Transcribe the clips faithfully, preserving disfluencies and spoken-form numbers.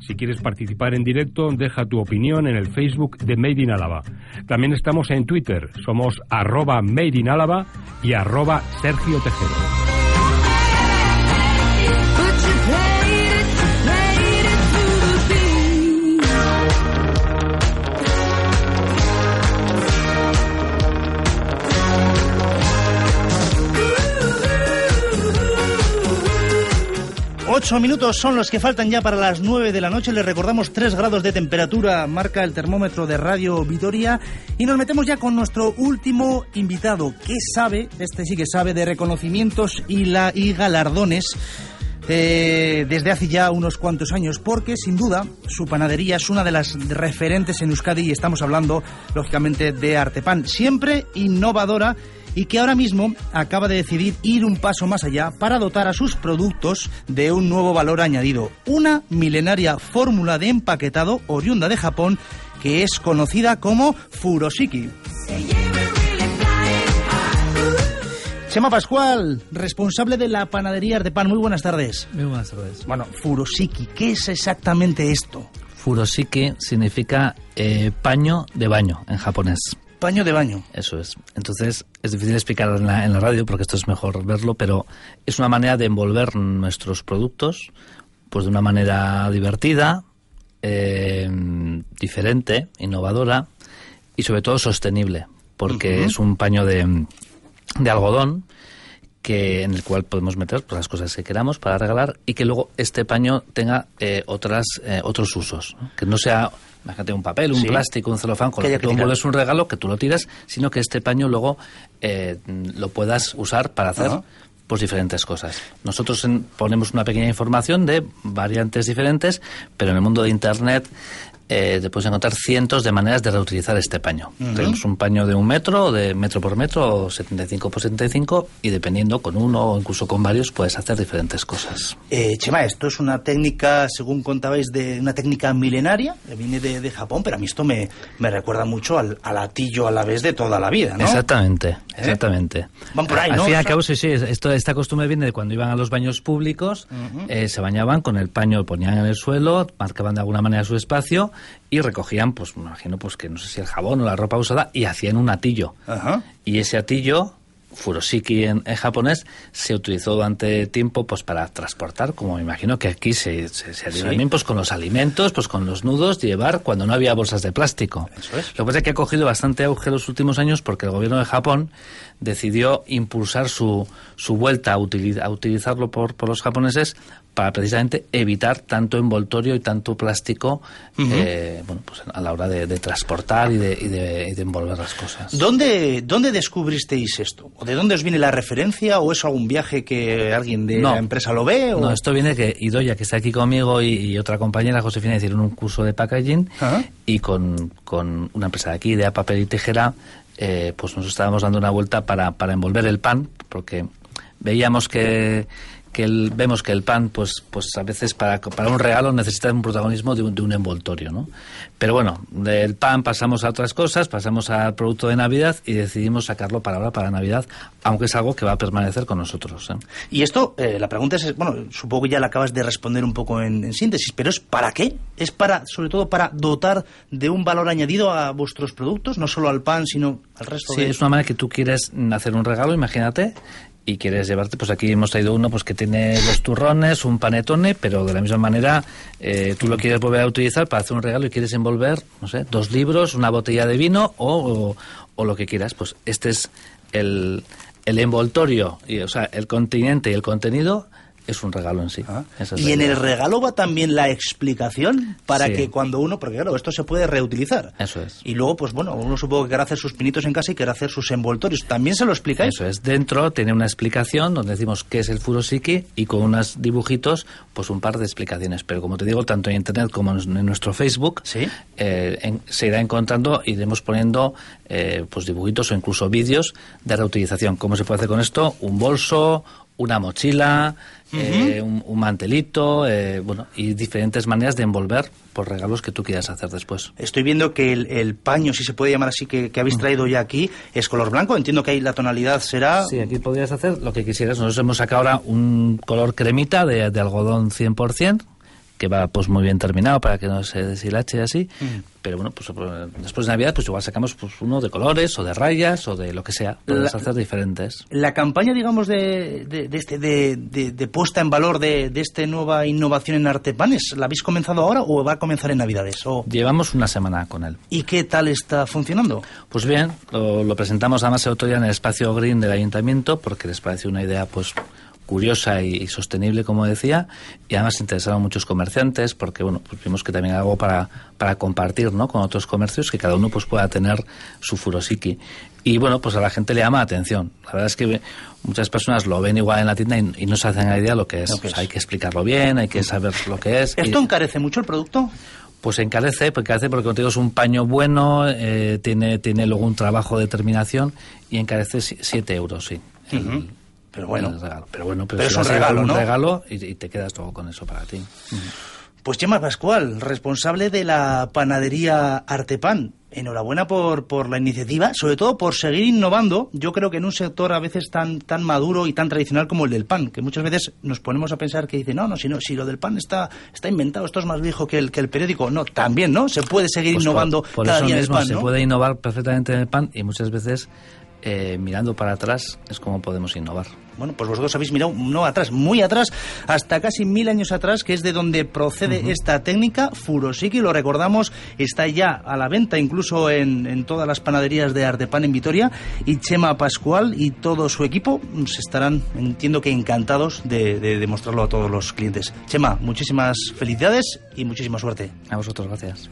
Si quieres participar en directo, deja tu opinión en el Facebook de Made in Álava. También estamos en Twitter, somos arroba Made in Álava y arroba Sergio Tejero. Ocho minutos son los que faltan ya para las nueve de la noche. Les recordamos tres grados de temperatura, marca el termómetro de Radio Vitoria. Y nos metemos ya con nuestro último invitado, que sabe, este sí que sabe, de reconocimientos y, la, y galardones eh, desde hace ya unos cuantos años, porque sin duda su panadería es una de las referentes en Euskadi y estamos hablando, lógicamente, de Artepan, siempre innovadora, y que ahora mismo acaba de decidir ir un paso más allá para dotar a sus productos de un nuevo valor añadido. Una milenaria fórmula de empaquetado oriunda de Japón que es conocida como Furoshiki. Chema Pascual, responsable de la panadería Artepan. Muy buenas tardes. Muy buenas tardes. Bueno, Furoshiki, ¿qué es exactamente esto? Furoshiki significa eh, paño de baño en japonés. Paño de baño. Eso es. Entonces, es difícil explicar en la, en la radio porque esto es mejor verlo, pero es una manera de envolver nuestros productos pues de una manera divertida, eh, diferente, innovadora y sobre todo sostenible, porque uh-huh. es un paño de, de algodón que en el cual podemos meter pues, las cosas que queramos para regalar y que luego este paño tenga eh, otras eh, otros usos, ¿no? Que no sea... Imagínate un papel, un sí. plástico, un celofán, con lo que tú envuelves un regalo, que tú lo tiras, sino que este paño luego eh, lo puedas usar para hacer uh-huh. pues diferentes cosas. Nosotros en, ponemos una pequeña información de variantes diferentes, pero en el mundo de Internet eh, te puedes encontrar cientos de maneras de reutilizar este paño. Uh-huh. Tenemos un paño de un metro, de metro por metro, o setenta y cinco por setenta y cinco, y dependiendo con uno o incluso con varios puedes hacer diferentes cosas. Eh, Chema, esto es una técnica, según contabais, de una técnica milenaria, que viene de, de Japón, pero a mí esto me, me recuerda mucho al, al atillo a la vez de toda la vida, ¿no? Exactamente, ¿Eh? exactamente. Van por ahí, al ¿no? Al fin y al cabo, sí, sí, esto, esta costumbre viene de cuando iban a los baños públicos, uh-huh. eh, se bañaban con el paño, lo ponían en el suelo, marcaban de alguna manera su espacio y recogían, pues me imagino, pues que no sé si el jabón o la ropa usada y hacían un atillo. Uh-huh. Y ese atillo, Furoshiki en, en japonés, se utilizó durante tiempo pues para transportar, como me imagino que aquí se, se, se haría ¿Sí? también pues con los alimentos, pues con los nudos, llevar cuando no había bolsas de plástico. Eso es. Lo que pasa es que ha cogido bastante auge los últimos años porque el gobierno de Japón decidió impulsar su, su vuelta a, utiliz, a utilizarlo por, por los japoneses para precisamente evitar tanto envoltorio y tanto plástico uh-huh. eh, bueno, pues a la hora de, de transportar y de, y, de, y de envolver las cosas. ¿Dónde, ¿Dónde descubristeis esto? ¿O de dónde os viene la referencia? ¿O es algún viaje que alguien de no, la empresa lo ve? ¿O? No, esto viene que Idoia, que está aquí conmigo, y, y otra compañera, Josefina, hicieron un curso de packaging uh-huh. y con, con una empresa de aquí, de Papel y Tijera, eh, pues nos estábamos dando una vuelta para, para envolver el pan, porque veíamos que... que el, vemos que el pan, pues pues a veces para, para un regalo necesita un protagonismo de un, de un envoltorio, ¿no? Pero bueno, del pan pasamos a otras cosas, pasamos al producto de Navidad y decidimos sacarlo para ahora, para Navidad, aunque es algo que va a permanecer con nosotros, ¿eh? Y esto, eh, la pregunta es, bueno, supongo que ya la acabas de responder un poco en, en síntesis, pero ¿es para qué? ¿Es para, sobre todo, para dotar de un valor añadido a vuestros productos, no solo al pan, sino al resto sí, de...? Sí, es una manera que tú quieres hacer un regalo, imagínate, y quieres llevarte, pues aquí hemos traído uno pues que tiene los turrones, un panetone, pero de la misma manera eh, tú lo quieres volver a utilizar para hacer un regalo y quieres envolver, no sé, dos libros, una botella de vino o, o, o lo que quieras. Pues este es el, el envoltorio, y, o sea, el continente y el contenido es un regalo en sí. Ah. Y en el regalo va también la explicación para sí. que cuando uno, porque claro, esto se puede reutilizar. Eso es. Y luego, pues bueno, uno supongo que quiere hacer sus pinitos en casa y quiere hacer sus envoltorios. ¿También se lo explicáis? Eso es. Dentro tiene una explicación donde decimos qué es el Furoshiki y con unos dibujitos, pues un par de explicaciones. Pero como te digo, tanto en Internet como en nuestro Facebook, ¿sí? eh, en, se irá encontrando, iremos poniendo eh, pues dibujitos o incluso vídeos de reutilización. ¿Cómo se puede hacer con esto? Un bolso, una mochila, uh-huh. eh, un, un mantelito, eh, bueno, y diferentes maneras de envolver por regalos que tú quieras hacer después. Estoy viendo que el, el paño, si se puede llamar así, que, que habéis traído ya aquí, es color blanco. Entiendo que ahí la tonalidad será... Sí, aquí podrías hacer lo que quisieras. Nosotros hemos sacado ahora un color cremita de, de algodón cien por ciento, que va pues muy bien terminado para que no se deshilache así, mm. pero bueno, pues después de Navidad pues igual sacamos pues uno de colores o de rayas o de lo que sea, podemos hacer diferentes. La campaña, digamos, de, de, de este de, de, de puesta en valor de, de esta nueva innovación en Artepanes, ¿la habéis comenzado ahora o va a comenzar en Navidades? O... Llevamos una semana con él. ¿Y qué tal está funcionando? Pues bien, lo, lo presentamos además el otro día en el espacio Green del Ayuntamiento porque les pareció una idea pues curiosa y, y sostenible, como decía, y además interesaron muchos comerciantes porque bueno, pues vimos que también algo para, para compartir, ¿no?, con otros comercios, que cada uno pues pueda tener su furosiki. Y bueno, pues a la gente le llama la atención. La verdad es que muchas personas lo ven igual en la tienda y, y no se hacen la idea lo que es. Lo que pues es. Hay que explicarlo bien, hay que saber lo que es. ¿Esto y... encarece mucho el producto? Pues encarece, porque encarece porque como te digo, es un paño bueno, eh, tiene, tiene luego un trabajo de terminación y encarece siete euros, sí. Uh-huh. El, Pero bueno, regalo. pero bueno, pero, pero si es un regalo, un ¿no? regalo y, y te quedas todo con eso para ti. Uh-huh. Pues Chema Pascual, responsable de la panadería Artepan. Enhorabuena por, por la iniciativa, sobre todo por seguir innovando. Yo creo que en un sector a veces tan tan maduro y tan tradicional como el del pan, que muchas veces nos ponemos a pensar que dice, no, no, si no, si lo del pan está está inventado, esto es más viejo que el que el periódico. No, también, ¿no? Se puede seguir pues innovando por, por cada eso día mismo, en el pan, se ¿no? puede innovar perfectamente en el pan y muchas veces eh, mirando para atrás es como podemos innovar. Bueno, pues vosotros habéis mirado no atrás, muy atrás, hasta casi mil años atrás, que es de donde procede uh-huh. esta técnica. Furosiki, lo recordamos, está ya a la venta incluso en, en todas las panaderías de Artepan en Vitoria, y Chema Pascual y todo su equipo se estarán, entiendo que encantados de, de demostrarlo a todos los clientes. Chema, muchísimas felicidades y muchísima suerte. A vosotros, gracias.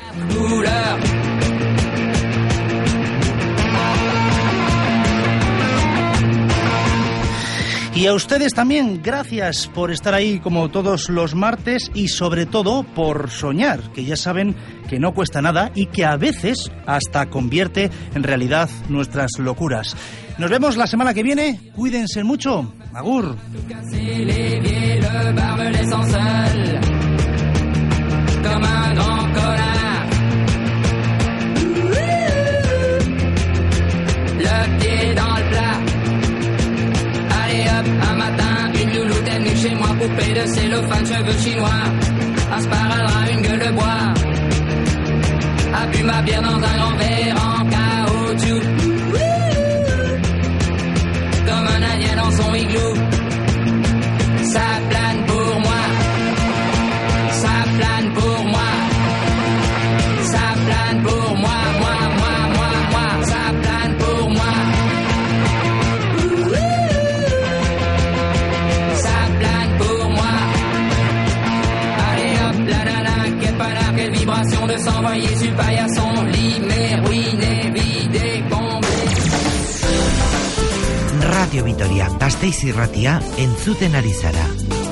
Y a ustedes también, gracias por estar ahí como todos los martes y sobre todo por soñar, que ya saben que no cuesta nada y que a veces hasta convierte en realidad nuestras locuras. Nos vemos la semana que viene, cuídense mucho, agur. Un matin, une louloute est venue chez moi, poupée de cellophane, cheveux chinois, un sparadrap, une gueule de bois, a bu ma bière dans un grand verre en caoutchouc, comme un indien dans son igloo. Ça plane pour moi, ça plane pour moi, ça plane pour moi, moi, moi, moi, moi, ça plane pour moi. Quelle vibration de s'envoyer sur le paillasson, limé, ruiné, vidé, bombé. Radio Vitoria, Gasteiz irratia, entzuten ari zara.